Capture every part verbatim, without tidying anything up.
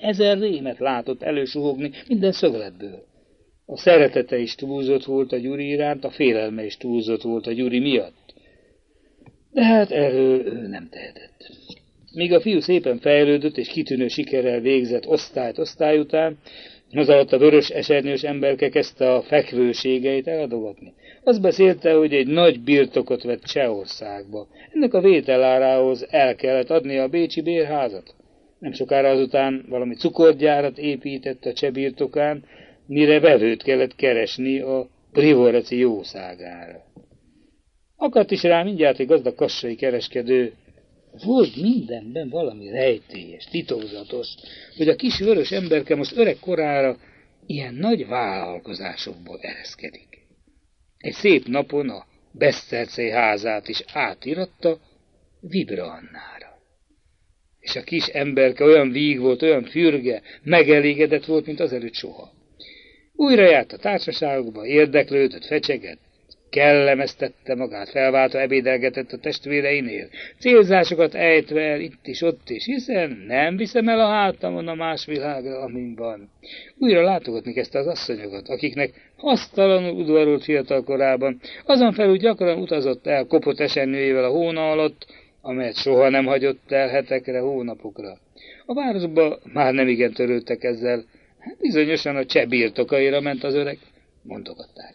ezer rémet látott elősuhogni minden szögletből. A szeretete is túlzott volt a Gyuri iránt, a félelme is túlzott volt a Gyuri miatt. De hát erről ő nem tehetett. Míg a fiú szépen fejlődött és kitűnő sikerrel végzett osztályt osztály után, az alatt a vörös esernyős emberke kezdte a fekvőségeit eladogatni. Azt beszélte, hogy egy nagy birtokot vett Csehországba. Ennek a vételárához el kellett adnia a bécsi bérházat. Nem sokára azután valami cukorgyárat épített a cseh birtokán, mire vevőt kellett keresni a Privoreci jószágára. Akadt is rá mindjárt egy gazdag kassai kereskedő. Volt mindenben valami rejtélyes, titokzatos, hogy a kis vörös emberke most öreg korára ilyen nagy vállalkozásokból ereszkedik. Egy szép napon a Besztercé házát is átiratta Vibra Annára. És a kis emberke olyan víg volt, olyan fürge, megelégedett volt, mint azelőtt soha. Újra járt a társaságokba, érdeklődött, fecsegett, kellemeztette magát, felváltva ebédelgetett a testvéreinél, célzásokat ejtve el itt is, ott is, hiszen nem viszem el a hátamon a más világra, amin van. Újra látogatni kezdte az asszonyokat, akiknek hasztalanul udvarolt fiatal korában, azon felül gyakran utazott el kopott esernyőjével a hóna alatt, amelyet soha nem hagyott el hetekre, hónapokra. A városba már nem igen törődtek ezzel, hát bizonyosan a cseh birtokaira ment az öreg, mondogatták.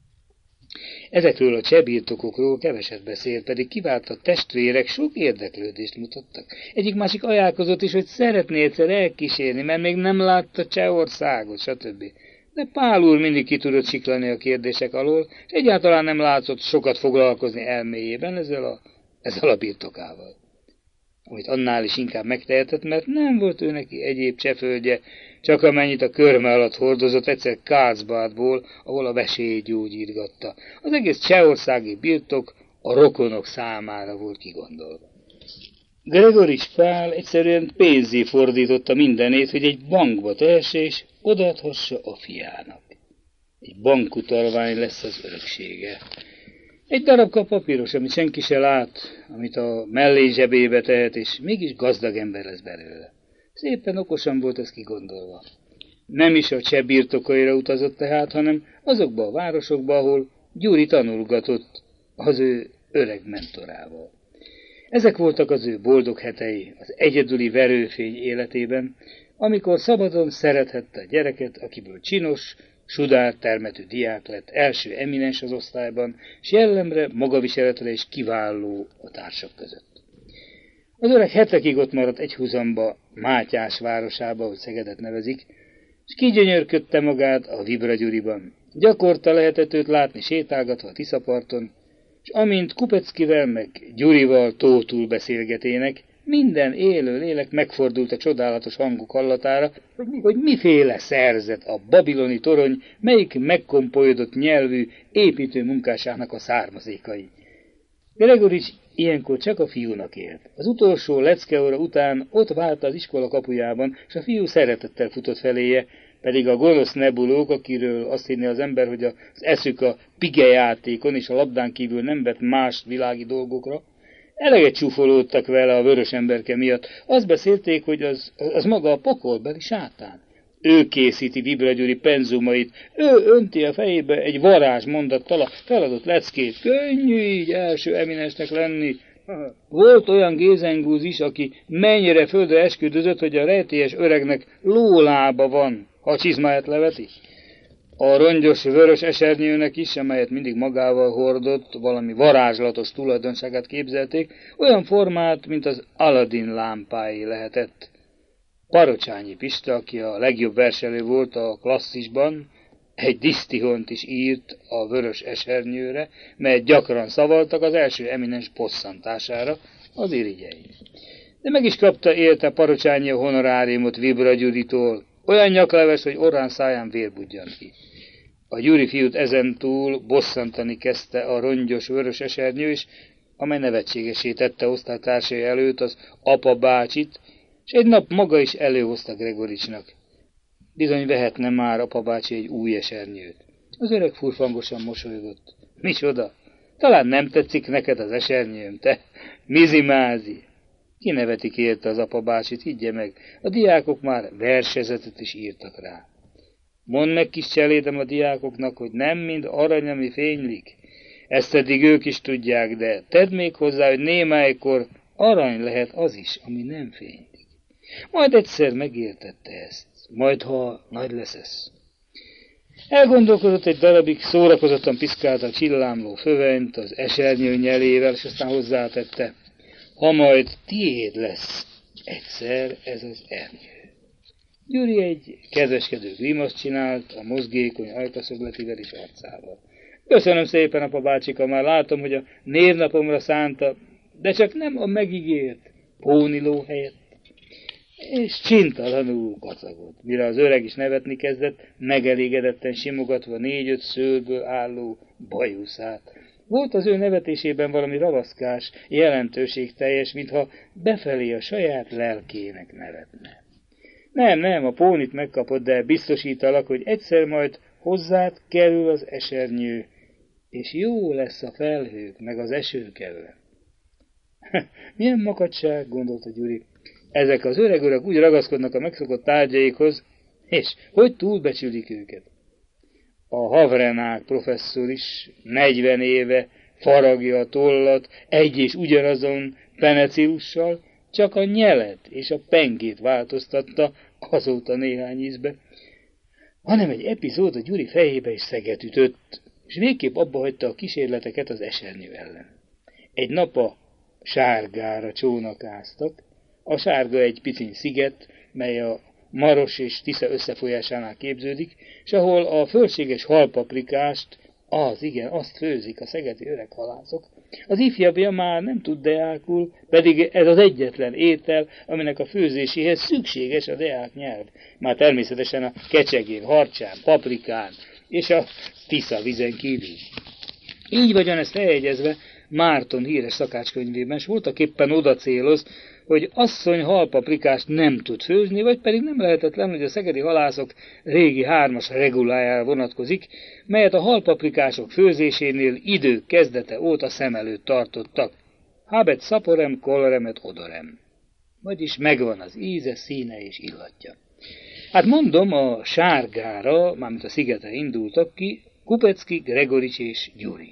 Ezekről a cseh birtokokról keveset beszélt, pedig kivált a testvérek sok érdeklődést mutattak. Egyik-másik ajánlkozott is, hogy szeretné egyszer elkísérni, mert még nem látta Csehországot, stb. De Pál úr mindig ki tudott siklani a kérdések alól, és egyáltalán nem látszott sokat foglalkozni elméjében ezzel a, ezzel a birtokával. Amit annál is inkább megtehetett, mert nem volt ő neki egyéb csehföldje, csak amennyit a körme alatt hordozott egyszer Karlsbadból, ahol a vesélyt gyógyírgatta. Az egész csehországi birtok a rokonok számára volt kigondolva. Gregorics Pál egyszerűen pénzé fordította mindenét, hogy egy bankba tehesse és odaadhassa a fiának. Egy bankutalvány lesz az öröksége. Egy darabka papíros, amit senki se lát, amit a mellé zsebébe tehet, és mégis gazdag ember lesz belőle. Szépen okosan volt ez kigondolva. Nem is a cseh birtokaira utazott tehát, hanem azokba a városokba, ahol Gyuri tanulgatott az ő öreg mentorával. Ezek voltak az ő boldog hetei, az egyedüli verőfény életében, amikor szabadon szerethette a gyereket, akiből csinos, sudár termetű diák lett, első eminens az osztályban, s jellemre, magaviseletre is kiváló a társak között. Az öreg hetekig ott maradt egyhuzamba, Mátyás városába, hogy Szegedet nevezik, és kigyönyörködte magát a Vibra Gyuriban. Gyakorta lehetett őt látni sétálgatva a Tiszaparton, és amint Kupeckivel meg Gyurival tótul beszélgetének, minden élő lélek megfordult a csodálatos hangok hallatára, hogy miféle szerzet a babiloni torony, melyik megkompolyodott nyelvű építő munkásának a származékai. Gregorics ilyenkor csak a fiúnak élt. Az utolsó leckeóra után ott várt az iskola kapujában, és a fiú szeretettel futott feléje, pedig a gonosz nebulók, akiről azt hinné az ember, hogy az eszük a pigejátékon és a labdán kívül nem vett más világi dolgokra, eleget csúfolódtak vele a vörös emberke miatt. Azt beszélték, hogy az, az maga a pokolbeli sátán. Ő készíti Vibra Gyuri penzumait, ő önti a fejébe egy varázsmondattal a feladott leckét. Könnyű így első eminensnek lenni. Volt olyan gézengúz is, aki mennyire földre esküdözött, hogy a rejtélyes öregnek lólába van, ha a csizmáját leveti. A rongyos vörös esernyőnek is, amelyet mindig magával hordott, valami varázslatos tulajdonságát képzelték, olyan formát, mint az Aladin lámpái lehetett. Parocsányi Pista, aki a legjobb verselő volt a klasszisban, egy disztihont is írt a vörös esernyőre, melyet gyakran szavaltak az első eminens bosszantására, az irigyei. De meg is kapta érte Parocsányi a honoráriumot Vibra Gyuritól, olyan nyakleves, hogy orrán száján vér budjan ki. A Gyuri fiút ezentúl bosszantani kezdte a rongyos vörös esernyő is, amely nevetségesé tette osztálytársai előtt az apa bácsit, és egy nap maga is előhozta Gregoricsnak. Bizony vehetne már apa bácsi egy új esernyőt. Az öreg furfangosan mosolygott. Micsoda? Talán nem tetszik neked az esernyőm, te mizimázi? Kinevetik érte az apa bácsit, higgye meg, a diákok már versezetet is írtak rá. Mondd meg, kis cselédem, a diákoknak, hogy nem mind arany, ami fénylik. Ezt eddig ők is tudják, de tedd még hozzá, hogy némelykor arany lehet az is, ami nem fénylik. Majd egyszer megértette ezt, majd ha nagy leszesz. Elgondolkodott egy darabig, szórakozottan piszkálta a csillámló fövenyt az esernyő nyelével, és aztán hozzátette, ha majd tiéd lesz egyszer ez az ernyő. Gyuri egy kedveskedő grimaszt csinált a mozgékony ajkaszögletivel és arcával. Köszönöm szépen, apa bácsika, már látom, hogy a névnapomra szánta, de csak nem a megígért póniló helyett. És csintalanul kacagott, mire az öreg is nevetni kezdett, megelégedetten simogatva négy-öt szőrből álló bajuszát. Volt az ő nevetésében valami ravaszkás, jelentőségteljes, mintha befelé a saját lelkének nevetne. Nem, nem, a pónit megkapod, de biztosítalak, hogy egyszer majd hozzád kerül az esernyő, és jó lesz a felhők, meg az esőkevő. Milyen makadság, gondolta Gyuri. Ezek az öreg-öreg úgy ragaszkodnak a megszokott tárgyaikhoz, és hogy túlbecsülik őket. A Havrenák professzor is negyven éve faragja a tollat egy és ugyanazon penecilussal, csak a nyelet és a pengét változtatta azóta néhány ízbe, hanem egy epizód a Gyuri fejébe is szeget ütött, és végképp abba hagyta a kísérleteket az esernyő ellen. Egy nap a Sárgára csónakáztak. A Sárga egy piciny sziget, mely a Maros és Tisza összefolyásánál képződik, és ahol a fölséges halpaprikást, az igen, azt főzik a szegedi öreg halászok. Az ifjabbja már nem tud deákul, pedig ez az egyetlen étel, aminek a főzéséhez szükséges a deák nyelv. Már természetesen a kecsegén, harcsán, paprikán és a Tisza vizen kívül. Így vagyon ezt feljegyezve Márton híres szakácskönyvében, s voltak éppen oda céloz, hogy asszony halpaprikást nem tud főzni, vagy pedig nem lehetetlen, hogy a szegedi halászok régi hármas regulájára vonatkozik, melyet a halpaprikások főzésénél idők kezdete óta szem előtt tartottak. Habet szaporem, koloremet odorem. Vagyis megvan az íze, színe és illatja. Hát mondom, a Sárgára, mármint a szigetre indultak ki, Kupecki, Gregorics és Gyuri.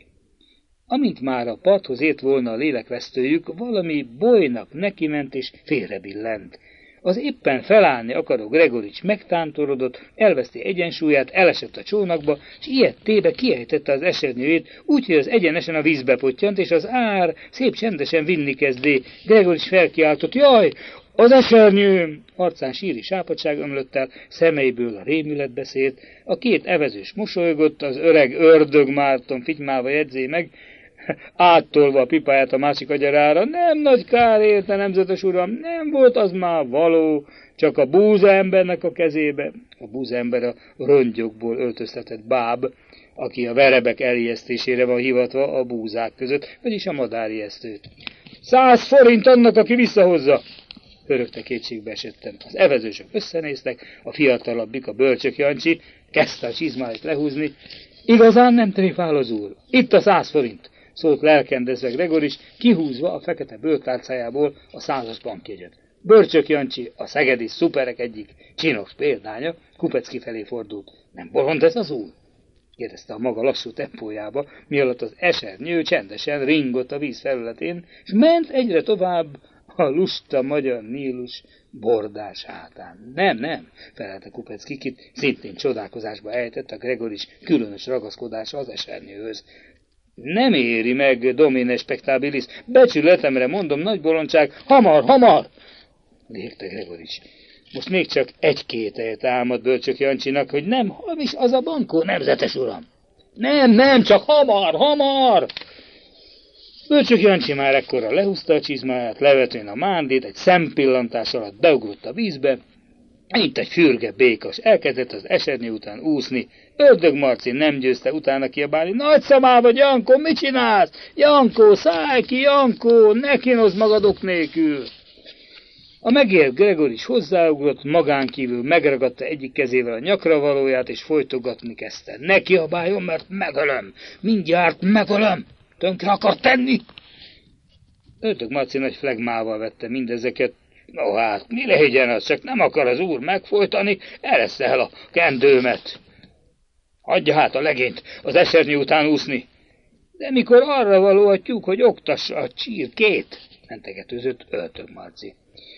Amint már a parthoz ért volna a lélekvesztőjük, valami bolynak nekiment és félrebillent. Az éppen felállni akaró Gregorics megtántorodott, elveszti egyensúlyát, elesett a csónakba, és ilyettébe kiejtette az esernyőjét, úgyhogy az egyenesen a vízbe pottyant, és az ár szép csendesen vinni kezdé. Gregorics felkiáltott, jaj, az esernyő! Arcán síri sápadság ömlött el, szemeiből a rémület beszélt, a két evezős mosolygott, az öreg ördög Márton fitymálva jegyzé meg, áttolva a pipáját a másik agyarára, nem nagy kár érte, nemzetes uram, nem volt az már való, csak a búza embernek a kezébe. A búza ember a rongyokból öltöztetett báb, aki a verebek elijesztésére van hivatva a búzák között, vagyis a madárijesztőt. Száz forint annak, aki visszahozza! Hörögte kétségbe esetten. Az evezősök összenéztek, a fiatalabbik, a Bölcsök Jancsi kezdte a csizmáit lehúzni. Igazán nem tréfál az úr. Itt a száz forint, szólt lelkendezve Gregorics, kihúzva a fekete bőrtárcájából a százas bankjegyet. Bölcsök Jancsi, a szegedi szuperek egyik csinos példánya, Kupecki felé fordult. Nem bolond ez az úr? Kérdezte a maga lassú tempójába, mialatt az esernyő csendesen ringott a víz felületén, és ment egyre tovább a lusta magyar Nílus bordás hátán. Nem, nem, felelte Kupecki, kit szintén csodálkozásba ejtett a Gregorics különös ragaszkodása az esernyőhöz. Nem éri meg, domine spectabilis, becsületemre mondom, nagy bolondság, hamar, hamar! Légte Gregorics. Most még csak egy-két helyet álmod Bölcsök Jancsinak, hogy nem hamis az a bankó, nemzetes uram. Nem, nem, csak hamar, hamar! Bölcsök Jancsi már ekkora lehúzta a csizmáját, levetően a mándét, egy szempillantás alatt beugrott a vízbe, mint egy fürge békas, elkezdett az esernyő után úszni. Ördög Marci nem győzte utána kiabálni. Nagy szemál vagy, Jankó, mit csinálsz? Jankó, szállj ki, Jankó, ne kínozd magadok nélkül! A megért Gregorics hozzáugrott, magán kívül megragadta egyik kezével a nyakra valóját, és folytogatni kezdte. Ne kiabáljon, mert megölöm! Mindjárt megölöm! Tönkre akar tenni! Ötök Marci nagy flegmával vette mindezeket. No hát, mi legyen az, csak nem akar az úr megfojtani, ereszte el a kendőmet. Hagyja hát a legényt az esernyő után úszni. De mikor arra való a tyúk, hogy oktassa a csirkét, mentegetőzött Ötök Marci.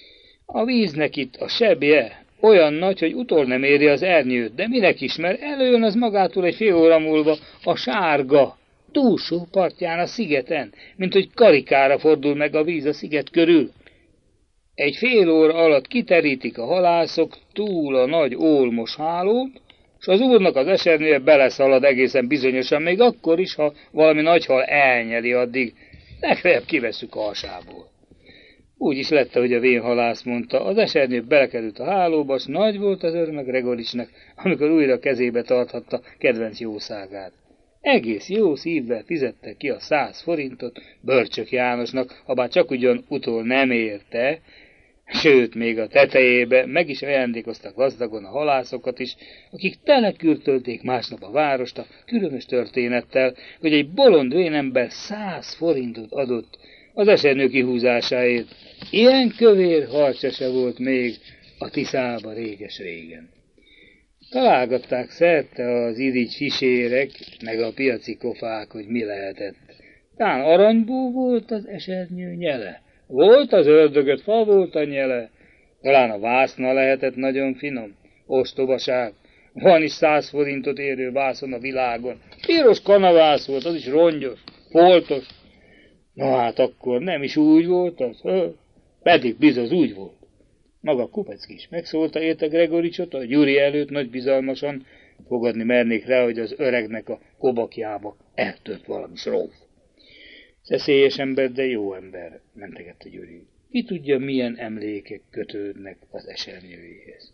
A víznek itt a sebje olyan nagy, hogy utol nem éri az ernyőt, de minek is, mert előjön az magától egy fél óra múlva a sárga, túlsó partján a szigeten, mint hogy karikára fordul meg a víz a sziget körül. Egy fél óra alatt kiterítik a halászok túl a nagy ólmos hálót, és az úrnak az esernyője beleszalad egészen bizonyosan, még akkor is, ha valami nagy hal elnyeli addig, legfeljebb kivesszük a hasából. Úgy is lett, hogy a vén halász mondta, az esernyő belekerült a hálóba, s nagy volt az öröme Gregoricsnak, amikor újra kezébe tarthatta kedvenc jószágát. Egész jó szívvel fizette ki a száz forintot Börcsök Jánosnak, habár csak ugyan utol nem érte, sőt, még a tetejébe meg is ajándékoztak gazdagon a halászokat is, akik telekürtölték másnap a várost a különös történettel, hogy egy bolond vénember száz forintot adott az esernyő kihúzásáért. Ilyen kövér harcsa se volt még a Tiszába réges-régen. Találgatták szerte az irigy fisérek, meg a piaci kofák, hogy mi lehetett. Tán aranyból volt az esernyő nyele. Volt az ördögöt, fa volt a nyele. Talán a vászna lehetett nagyon finom. Ostobaság. Van is száz forintot érő vászon a világon. Piros kanavász volt, az is rongyos, foltos. Na hát akkor nem is úgy volt az? Hö? Pedig bizony úgy volt. Maga Kupecki is megszólta érte Gregoricsot, a Gyuri előtt nagy bizalmasan, fogadni mernék rá, hogy az öregnek a kobakjába eltört valami sróf. Szeszélyes ember, de jó ember, mentegette Gyuri. Ki tudja, milyen emlékek kötődnek az esernyőjéhez.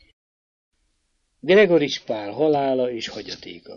Gregorics Pál halála és hagyatéka.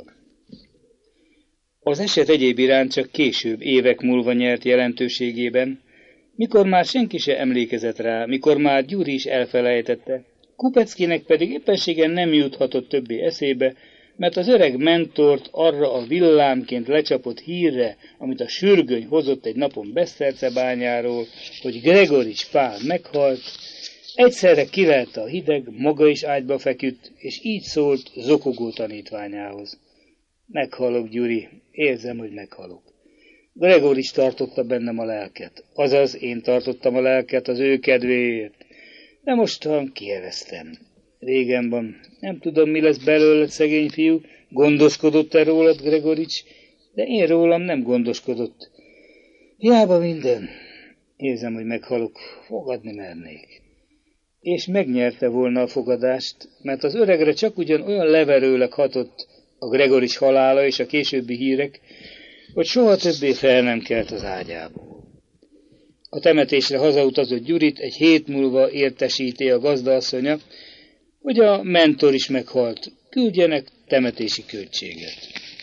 Az eset egyéb iránt csak később, évek múlva nyert jelentőségében, mikor már senki se emlékezett rá, mikor már Gyuri is elfelejtette, Kupeckinek pedig éppenségen nem juthatott többé eszébe, mert az öreg mentort arra a villámként lecsapott hírre, amit a sürgöny hozott egy napon Besztercebányáról, hogy Gregorics Pál meghalt, egyszerre kilelte a hideg, maga is ágyba feküdt, és így szólt zokogó tanítványához. Meghalok, Gyuri, érzem, hogy meghalok. Gregorics tartotta bennem a lelket, azaz én tartottam a lelket az ő kedvéért, de mostan kieveztem. Régen van, nem tudom, mi lesz belőled, szegény fiú, gondoskodott-e rólad Gregorics, de én rólam nem gondoskodott. Hiába minden, érzem, hogy meghalok, fogadni mernék. És megnyerte volna a fogadást, mert az öregre csak ugyan olyan leverőleg hatott a Gregorics halála és a későbbi hírek, hogy soha többé fel nem kelt az ágyából. A temetésre hazautazott Gyurit egy hét múlva értesíti a gazdaasszonya, hogy a mentor is meghalt, küldjenek temetési költséget.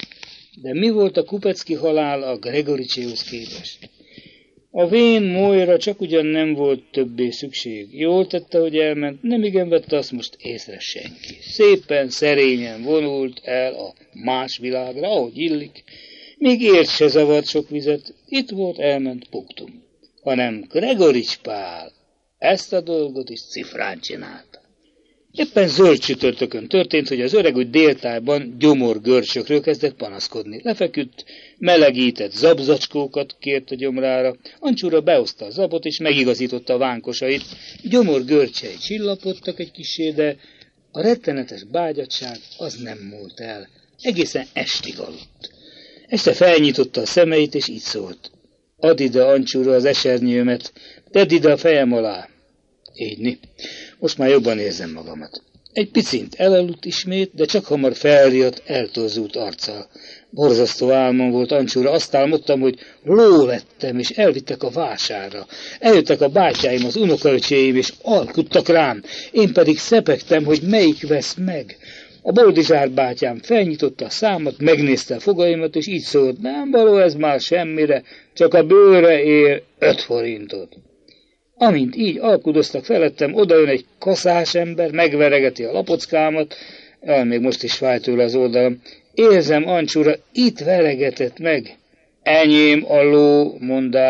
De mi volt a Kupecki halál a Gregoricséhoz képest? A vén Molyra csak ugyan nem volt többé szükség. Jól tette, hogy elment, nem igen vette azt most észre senki. Szépen, szerényen vonult el a más világra, ahogy illik, még ért se zavart sok vizet, itt volt, elment, punktum. Hanem Gregorics Pál ezt a dolgot is cifrán csinálta. Éppen zöld csütörtökön történt, hogy az öreg úgy déltájban gyomorgörcsökről kezdett panaszkodni. Lefeküdt, melegített zabzacskókat kért a gyomrára, Ancsúra behozta a zabot és megigazította a vánkosait. Gyomorgörcsei csillapodtak egy kissé, de a rettenetes bágyadság az nem múlt el. Egészen estig aludt. Este felnyitotta a szemeit és így szólt. Add ide, Ancsúra, az esernyőmet, tedd ide a fejem alá. Égyni. Most már jobban érzem magamat. Egy picint elaludt ismét, de csak hamar felriadt, eltorzult arccal. Borzasztó álmom volt, Ancsúra, azt álmodtam, hogy ló lettem, és elvittek a vásárra. Eljöttek a bátyáim, az unokaöcséim, és alkuttak rám. Én pedig szepegtem, hogy melyik vesz meg. A Boldizsár bátyám felnyitotta a számat, megnézte a fogaimat, és így szólt, nem való ez már semmire, csak a bőre ér öt forintot. Amint így alkudoztak felettem, odajön egy kaszás ember, megveregeti a lapockámat, jaj, még most is fáj tőle az oldalam. Érzem, Ancsúra, itt veregetett meg. Enyém a ló, mondá,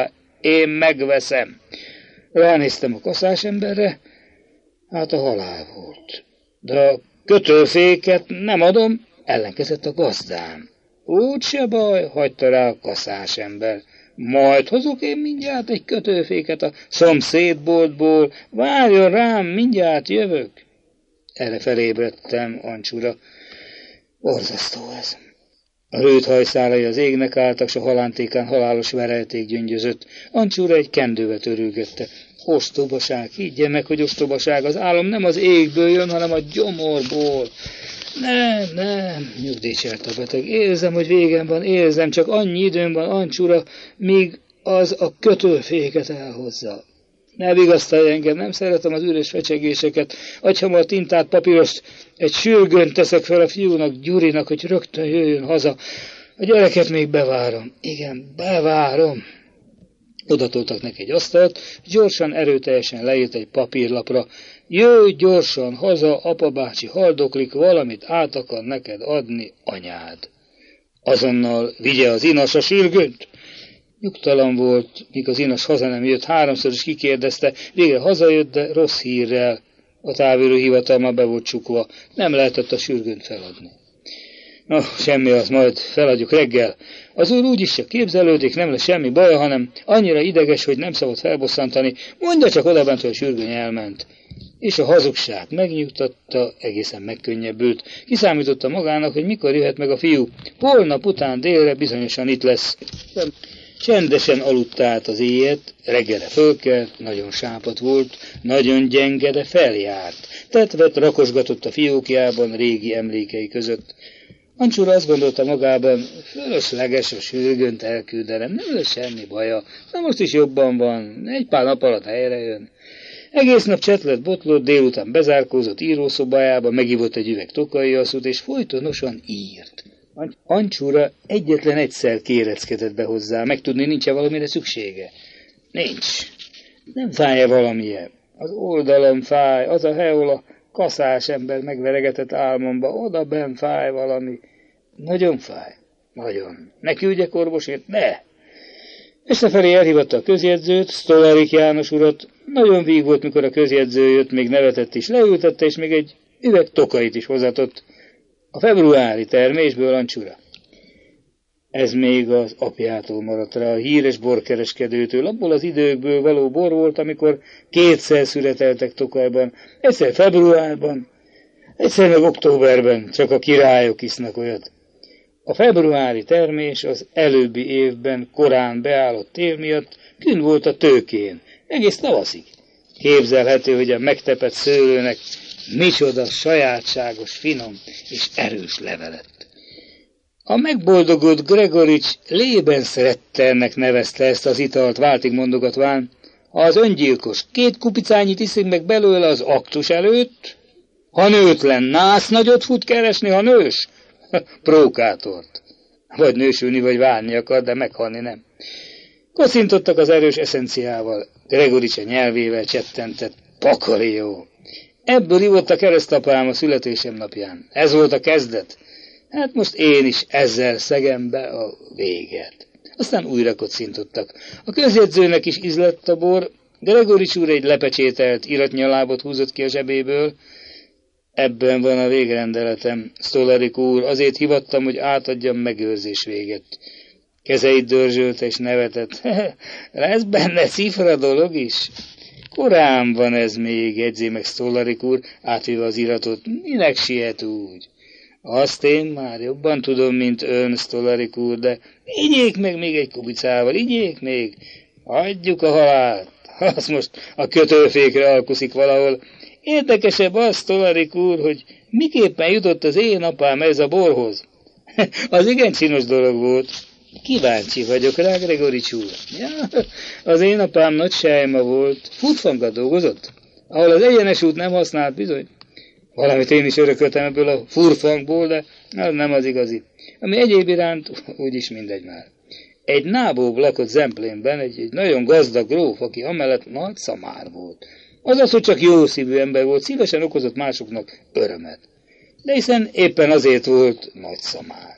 én megveszem. Ránéztem a kaszás emberre, hát a halál volt. De a kötőféket nem adom, ellenkezett a gazdám. Úgy se baj, hagyta rá a kaszás ember. Majd hozok én mindjárt egy kötőféket a szomszédboltból, várjon rám, mindjárt jövök. Erre felébredtem, Ancsura. Borzasztó ez. A rőt hajszálai az égnek álltak, s a halántékán halálos verejték gyöngyözött. Ancsura egy kendővel törülgette. Ostobaság, higgye meg, hogy ostobaság, az álom nem az égből jön, hanem a gyomorból. Nem, nem, nyugdíjcselt a beteg. Érzem, hogy végem van, érzem, csak annyi időm van, Ancsura, míg az a kötőféket elhozza. Ne vigasztalj engem, nem szeretem az üres fecsegéseket. Adj hamar tintát, papírost, egy sürgőn teszek fel a fiúnak, Gyurinak, hogy rögtön jöjjön haza. A gyereket még bevárom. Igen, bevárom. Odatoltak neki egy asztalt, gyorsan, erőteljesen leírt egy papírlapra. Jöjj gyorsan haza, apabácsi haldoklik, valamit át akar neked adni anyád. Azonnal vigye az inas a sürgőnt. Nyugtalan volt, míg az inas haza nem jött, háromszor is kikérdezte, végre hazajött, de rossz hírrel. A táviró hivatal már be volt csukva, nem lehetett a sürgőnt feladni. No, semmi az, majd feladjuk reggel. Az úr úgyis csak képzelődik, nem lesz semmi baja, hanem annyira ideges, hogy nem szabad felbosszantani, mondja csak odabent, hogy a sürgőny elment. És a hazugság megnyugtatta, egészen megkönnyebbült. Kiszámította magának, hogy mikor jöhet meg a fiú. Holnap után délre bizonyosan itt lesz. Csendesen aludta át az éjjel, reggelre fölkelt, nagyon sápat volt, nagyon gyenge, de feljárt. Tetvet rakosgatott a fiókjában régi emlékei között. Ancsura azt gondolta magában, fölösleges a sürgönt elküldenem, nem lesz semmi baja, de most is jobban van, egy pár nap alatt helyre jön. Egész nap csetlett, botlott, délután bezárkózott írószobájába, megívott egy üveg tokai asszút, és folytonosan írt. Ancsura egyetlen egyszer kéreckedett be hozzá, megtudni, nincs-e valamire szüksége. Nincs. Nem fáj-e valamilyen? Az oldalam fáj, az a hely, ahol a kaszás ember megveregetett álmomba, oda benn fáj valami. Nagyon fáj. Nagyon. Ne küldjek orvosért? Ne! Összefelé elhívatta a közjegyzőt, Sztolarik János urat. Nagyon víg volt, mikor a közjegyző jött, még nevetett is, leültette, és még egy üveg tokait is hozatott. A februári termésből, Ancsura. Ez még az apjától maradt rá, a híres borkereskedőtől, abból az időkből való bor volt, amikor kétszer szüreteltek Tokajban, egyszer februárban, egyszer meg októberben, csak a királyok isznak olyat. A februári termés az előbbi évben korán beállott tél miatt kün volt a tőkén, egész tavaszig. Képzelhető, hogy a megtepett szőlőnek micsoda sajátságos, finom és erős leve lett. A megboldogult Gregorics Lebensretternek nevezte ezt az italt, váltig mondogatván. Ha az öngyilkos két kupicányit iszik meg belőle az aktus előtt, ha nőtlen nász nagyot fut keresni, ha nős, prókátort. Vagy nősülni, vagy válni akar, de meghalni nem. Kocintottak az erős eszenciával, Gregorics a nyelvével csettentett, pakali jó. Ebből ivott a keresztapám a születésem napján. Ez volt a kezdet. Hát most én is ezzel szegem be a véget. Aztán újra kocintottak. A közjegyzőnek is ízlett a bor. Gregorics úr egy lepecsételt iratnyalábot húzott ki a zsebéből. Ebben van a végrendeletem, Sztolarik úr, azért hivattam, hogy átadjam megőrzés véget. Kezeit dörzsölte és nevetett. Lesz benne cifra dolog is? Korán van ez még, jegyzi meg Sztolarik úr, átvéve az iratot. Minek siet úgy? Azt én már jobban tudom, mint ön, Sztolarik úr, de igyék meg még egy kubicával, igyék még. Hagyjuk a halált. Az most a kötőfékre alkuszik valahol. Érdekesebb az, Sztolarik úr, hogy miképpen jutott az én apám ez a borhoz. Az igen csinos dolog volt. Kíváncsi vagyok rá, Gregorics úr. Ja, az én apám nagy sejma volt. Futfangat dolgozott, ahol az egyenes út nem használt bizony. Valamit én is örököltem ebből a furfangból, de az nem az igazi. Ami egyéb iránt, úgyis mindegy már. Egy nábób lakott Zemplénben, egy, egy nagyon gazdag gróf, aki amellett nagy szamár volt. Azaz, hogy csak jó szívű ember volt, szívesen okozott másoknak örömet. De hiszen éppen azért volt nagy szamár.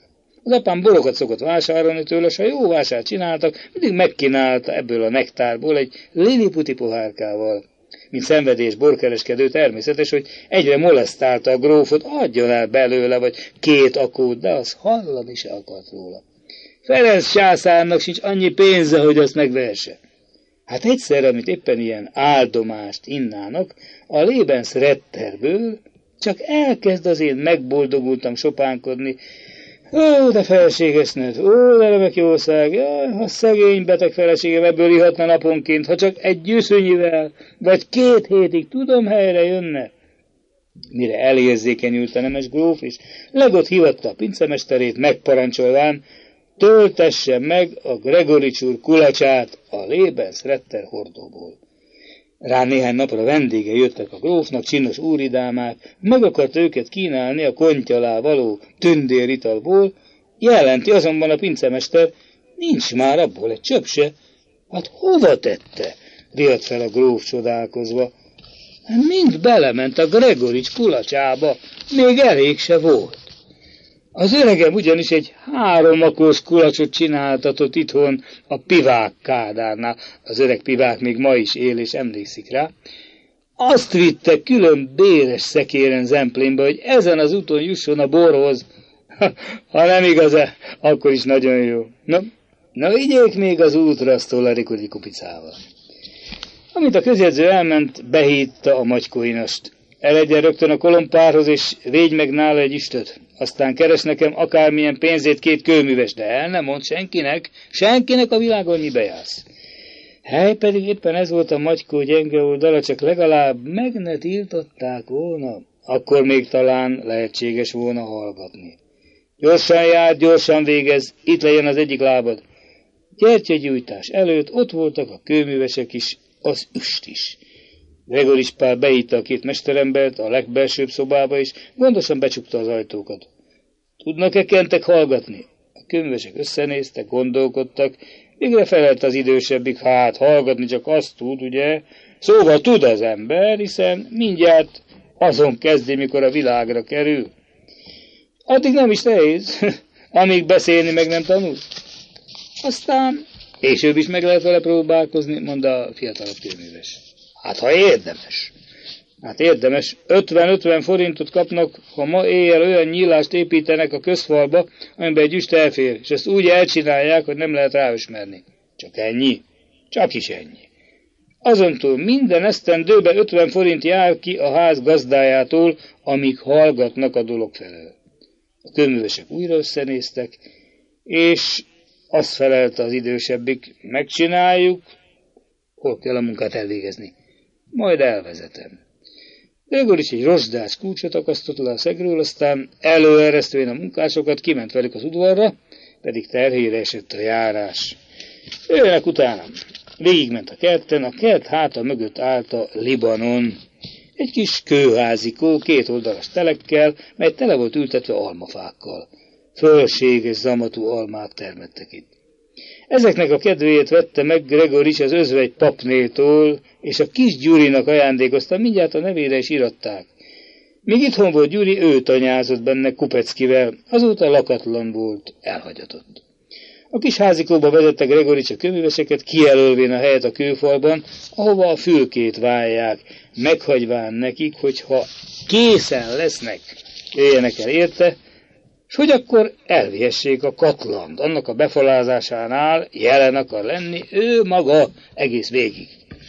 Az apám borokat szokott vásárolni tőle, s ha jó vásárt csináltak, mindig megkínálta ebből a nektárból egy liliputi pohárkával. Mint szenvedés borkereskedő természetes, hogy egyre molesztálta a grófot, adjon el belőle, vagy két akót, de az hallani se akart róla. Ferenc császárnak sincs annyi pénze, hogy azt megvehesse. Hát egyszer, amit éppen ilyen áldomást innának, a Lebensretterből csak elkezd az én megboldogultam sopánkodni. Ó, de feleséges nőt, ó, de remek jószág, jaj, ha szegény beteg feleségem ebből ihatna naponként, ha csak egy gyűszönyivel, vagy két hétig tudom, helyre jönne. Mire elérzékenyült a nemes gróf, és legott hivatta a pincemesterét megparancsolván, töltesse meg a Gregorics úr kulacsát a Lebensretter hordóból. Rá néhány napra vendége jöttek a grófnak, csinos úridámák, meg akart őket kínálni a konty alá való tündéritalból, jelenti azonban a pincemester, nincs már abból egy csöpp se. Hát hova tette? Riadt fel a gróf csodálkozva. Mind belement a Gregorics kulacsába, még elég se volt. Az öregem ugyanis egy háromakos kulacsot csináltatott itthon a Pivák Kádárnál. Az öreg Pivák még ma is él és emlékszik rá. Azt vitte külön béres szekéren Zemplénbe, hogy ezen az úton jusson a borhoz. Ha nem igaz, akkor is nagyon jó. Na, na vigyék még az útra a Stolarikodi kupicával. Amint a közjegyző elment, behítta a Magykóinast. Elegyen rögtön a kolompárhoz, és védj meg nála egy üstöt. Aztán keres nekem akármilyen pénzét két kőműves, de el nem mond senkinek, senkinek a világon mibe jársz. Hely pedig éppen ez volt a Magykó gyenge oldala, csak legalább meg ne tiltották volna, akkor még talán lehetséges volna hallgatni. Gyorsan jár, gyorsan végez, itt legyen az egyik lábad. Gyertyagyújtás előtt ott voltak a kőművesek is, az üst is. Gregorics Pál beítta a két mesterembert a legbelsőbb szobába, és gondosan becsukta az ajtókat. Tudnak-e kentek hallgatni? A kőművesek összenéztek, gondolkodtak, végre felelt az idősebbik, hát hallgatni csak azt tud, ugye? Szóval tud az ember, hiszen mindjárt azon kezdi, mikor a világra kerül. Addig nem is nehéz, amíg beszélni meg nem tanul. Aztán később is meg lehet vele próbálkozni, mondta a fiatalabb kőműves. Hát ha érdemes. Hát érdemes. ötven-ötven forintot kapnak, ha ma éjjel olyan nyílást építenek a közfalba, amiben egy üst elfér, és ezt úgy elcsinálják, hogy nem lehet ráösmerni. Csak ennyi. Csak is ennyi. Azontól minden esztendőben ötven forint jár ki a ház gazdájától, amíg hallgatnak a dolog felől. A kőművesek újra összenéztek, és azt felelte az idősebbik, megcsináljuk, hol kell a munkát elvégezni. Majd elvezetem. Gregorics egy rozsdás kulcsot akasztott le a szegről, aztán előeresztően a munkásokat kiment velük az udvarra, pedig terhére esett a járás. Jöjjenek utánam. Végigment a kerten, a kert háta mögött állt a Libanon. Egy kis kőházikó, két oldalas telekkel, mely tele volt ültetve almafákkal. Fölséges zamatú almák termettek itt. Ezeknek a kedvéért vette meg Gregorics az özvegy papnétól, és a kis Gyurinak ajándékozta, mindjárt a nevére is iratták. Míg itthon volt Gyuri, ő tanyázott benne Kupeckivel, azóta lakatlan volt, elhagyatott. A kis házikóba vezette Gregorics a kőműveseket, kijelölvén a helyet a kőfalban, ahova a fülkét válják, meghagyván nekik, hogy ha készen lesznek, jöjjenek el érte, s hogy akkor elvihessék a Katlant, annak a befalázásánál jelen akar lenni ő maga egész végig.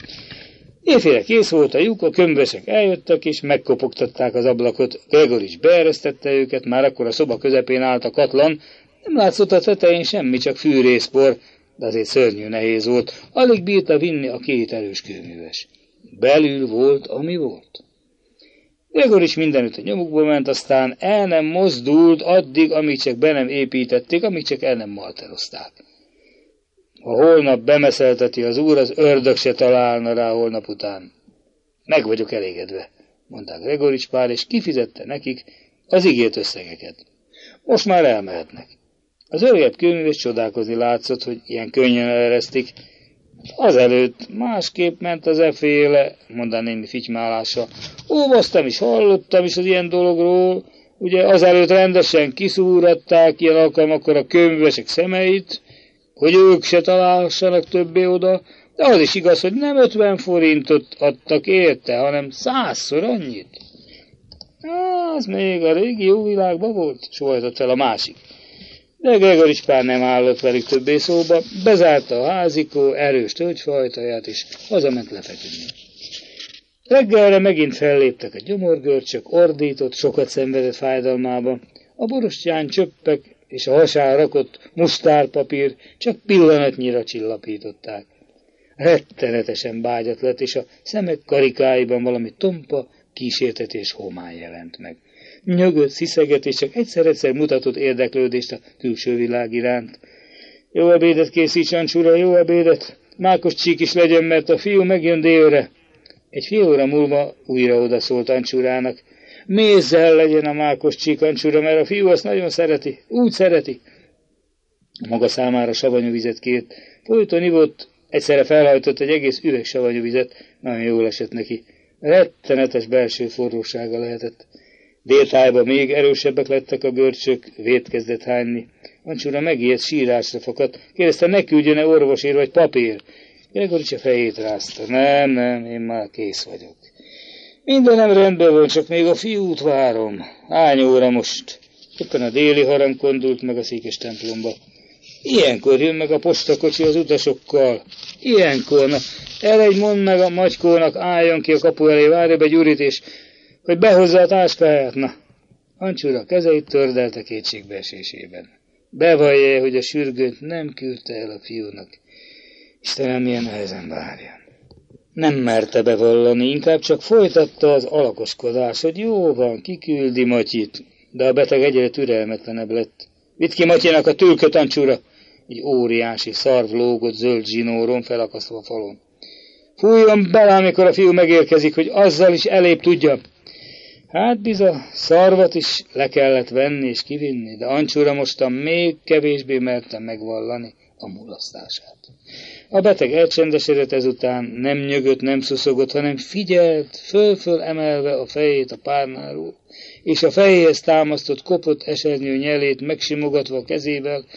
Éjfélre kész volt a lyuk, a kömvesek eljöttek, és megkopogtatták az ablakot. Gregorics beeresztette őket, már akkor a szoba közepén állt a Katlan, nem látszott a tetején semmi, csak fűrészpor, de azért szörnyű nehéz volt, alig bírta vinni a két erős kőműves. Belül volt, ami volt. Gregorics mindenütt a nyomukba ment, aztán el nem mozdult addig, amíg csak be nem építették, amíg csak el nem malterozták. Ha holnap bemeszelteti az úr, az ördög se találna rá holnap után. Meg vagyok elégedve, mondták Gregorics Pál, és kifizette nekik az ígért összegeket. Most már elmehetnek. Az öregebb kőműves csodálkozni látszott, hogy ilyen könnyen eleresztik. Azelőtt másképp ment az eféle, mondaná némi fitymálása. Óvaztam is, hallottam is az ilyen dologról, Ugye azelőtt rendesen kiszúratták ilyen alkalmakkor a könyvesek szemeit, hogy ők se találhassanak többé oda, de az is igaz, hogy nem ötven forintot adtak érte, hanem százszor annyit. Az még a régi jó világban volt, sohajtott fel a másik. De Gregorics pár nem állott velük többé szóba, bezárta a házikó erős tölgyfajtaját, és hazament lefeküdni. Reggelre megint felléptek a gyomorgörcsök, ordított, sokat szenvedett fájdalmába. A borostyán csöppek és a hasára rakott mustárpapír csak pillanatnyira csillapították. Rettenetesen bágyat lett, és a szemek karikáiban valami tompa, kísértetés homály jelent meg. Nyögött, sziszegett, és csak egyszer-egyszer mutatott érdeklődést a külső világ iránt. Jó ebédet készíts, Ancsura, jó ebédet! Mákos csík is legyen, mert a fiú megjön délre. Egy fél óra múlva újra odaszólt Ancsurának. Mézzel legyen a mákos csík, Ancsura, mert a fiú azt nagyon szereti, úgy szereti. A maga számára savanyú vizet kért. Folyton ivott, egyszerre felhajtott egy egész üveg savanyú vizet, nagyon jól esett neki. Rettenetes belső forrósága lehetett. Déltájban még erősebbek lettek a görcsök, vért kezdett hányni. Ancsura megijedt, sírásra fakadt, kérdezte, ne küldjön-e orvosért vagy papír. Gregorics a fejét rázta. Nem, nem, én már kész vagyok. Mindenem rendben van, csak még a fiút várom. Hány óra most? Éppen a déli harang kondult meg a székes templomba. Ilyenkor jön meg a postakocsi az utasokkal. Ilyenkor, na, eredj mondd meg a Magykónak, álljon ki a kapu elé, várja be Gyurit, és hogy behozza a táskáját, na. Ancsura kezeit tördelte kétségbeesésében. Bevallja, hogy a sürgőt nem küldte el a fiúnak. Istenem, milyen nehezen várja. Nem merte bevallani, inkább csak folytatta az alakoskodás, hogy jó van, kiküldi Matyit, de a beteg egyre türelmetlenebb lett. Vidd ki Matyinak a tülköt, Ancsura! Egy óriási szarv lógott zöld zsinóron felakasztva a falon. Fújjon bele, amikor a fiú megérkezik, hogy azzal is elébb tudja. Hát biza, szarvat is le kellett venni és kivinni, de Ancsura mostan még kevésbé merte megvallani a mulasztását. A beteg elcsendesedett ezután, nem nyögött, nem szuszogott, hanem figyelt, föl-föl emelve a fejét a párnáról, és a fejéhez támasztott kopott esernyő nyelét megsimogatva a kezével,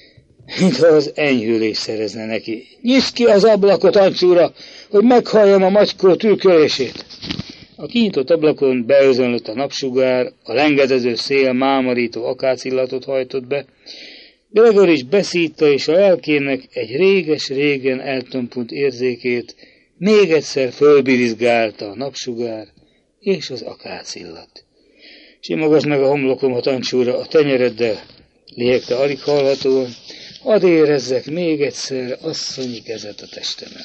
mintha az enyhülés szerezne neki. Nyisd ki az ablakot, Ancsura, hogy meghalljam a Magykó tülkölését! A kinyitott ablakon beözönlött a napsugár, a lengedező szél mámorító akácillatot hajtott be. Gregorics beszítta, és a lelkének egy réges-régen eltompult érzékét még egyszer fölbirizgálta a napsugár és az akácillat. Simogasd meg a homlokomat, Ancsura, a tenyereddel, lihegte alig hallhatóan, hadd érezzek még egyszer asszonyi kezet a testemen.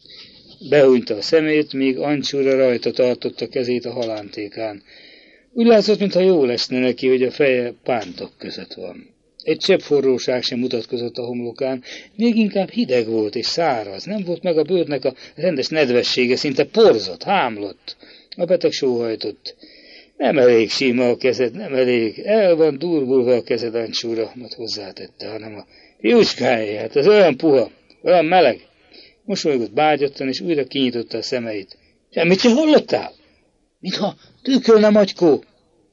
Behúnyta a szemét, míg Ancsura rajta tartotta kezét a halántékán. Úgy látszott, mintha jól esne neki, hogy a feje pántok között van. Egy csepp forróság sem mutatkozott a homlokán, még inkább hideg volt és száraz, nem volt meg a bőrnek a rendes nedvessége, szinte porzott, hámlott. A beteg sóhajtott. Nem elég sima a kezed, nem elég, el van durvulva a kezed, Ancsura, majd hozzátette, hanem a fiúcskáé, hát az olyan puha, olyan meleg. Mosolygott bágyattan, és újra kinyitotta a szemeit. Semmit sem hallottál? Mintha tükölne Magykó.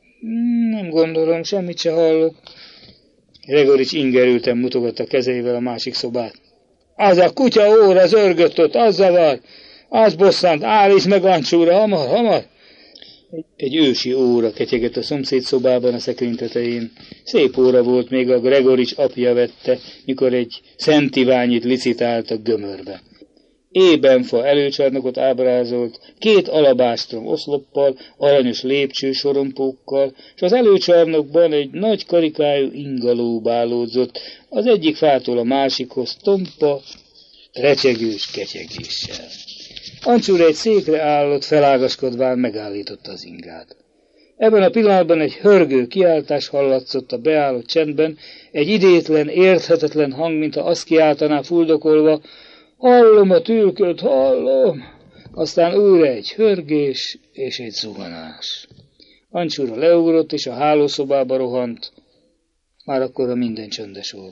Nem gondolom, semmit se hallok. Gregorics ingerülten mutogatta kezeivel a másik szobát. Az a kutya óra zörgött ott, az zavar, az bosszant, állíts meg, Ancsura, hamar, hamar. Egy, egy ősi óra ketyegett a szomszéd szobában a szekrény tetején. Szép óra volt, még a Gregorics apja vette, mikor egy Szent Iványit licitált a gömörbe. Ébenfa előcsarnokot ábrázolt, két alabástrom oszloppal, aranyos lépcső sorompókkal, és az előcsarnokban egy nagy karikájú ingaló bálódzott, az egyik fától a másikhoz tompa, recsegős ketyegéssel. Ancsura egy székre állott, felágaskodván megállította az ingát. Ebben a pillanatban egy hörgő kiáltás hallatszott a beállott csendben, egy idétlen, érthetetlen hang, mintha azt kiáltaná fuldokolva, hallom a tülköt, hallom! Aztán újra egy hörgés és egy zuhanás. Ancsura leugrott, és a hálószobába rohant. Már akkora minden csöndes volt.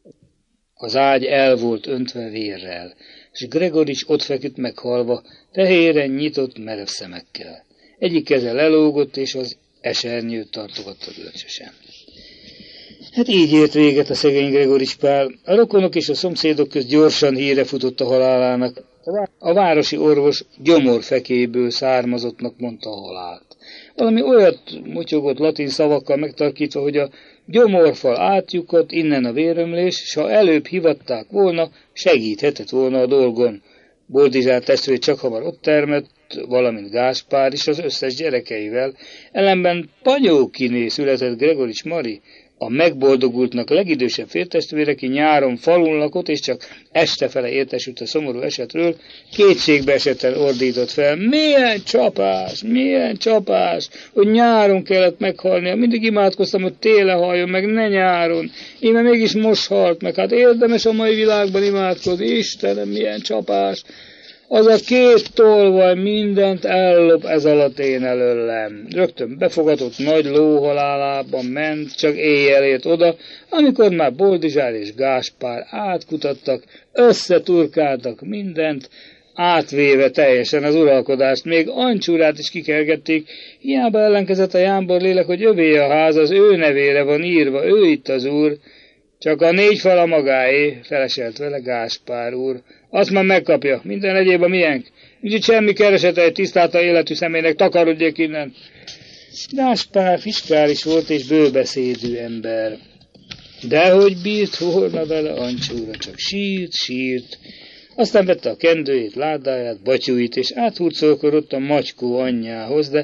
Az ágy el volt öntve vérrel, és Gregorics ott feküdt meghalva, tehéren nyitott, merev szemekkel. Egyik keze lelógott, és az esernyőt tartogatta görcsösen. Hát így ért véget a szegény Gregorics Pál. A rokonok és a szomszédok közt gyorsan híre futott a halálának. A városi orvos gyomorfekéből származottnak mondta a halált. Valami olyat motyogott latin szavakkal megtarkítva, hogy a gyomorfal átjutott, innen a vérömlés, s ha előbb hivatták volna, segíthetett volna a dolgon. Boldizsár testvér csak hamar ott termett, valamint Gáspár is az összes gyerekeivel, ellenben Panyókiné született Gregorics Mari, a megboldogultnak legidősebb féltestvére, ki nyáron falun lakott, és csak estefele értesült a szomorú esetről, kétségbe esetten ordított fel: milyen csapás, milyen csapás, hogy nyáron kellett meghalnia, mindig imádkoztam, hogy télen haljon meg, ne nyáron, íme mégis most halt meg, hát érdemes a mai világban imádkozni, Istenem, milyen csapás. Az a két tolvaj mindent ellop ez alatt én előlem. Rögtön befogadott nagy lóhalálában ment, csak éjjel ért oda, amikor már Boldizsár és Gáspár átkutattak, összeturkáltak mindent, átvéve teljesen az uralkodást, még Ancsúrát is kikergették, hiába ellenkezett a jámbor lélek, hogy övé a ház, az ő nevére van írva, ő itt az úr, csak a négy fal a magáé, feleselt vele Gáspár úr. Azt már megkapja, minden egyéb a miénk. Úgyhogy semmi keresete egy tisztálta életű személynek, takarodjék innen. Gáspár fiskális volt és bőbeszédű ember. Dehogy bírt volna vele Ancsúra, csak sírt, sírt. Aztán vette a kendőjét, ládáját, batyúit, és áthurcolkodott a macskó anyjához, de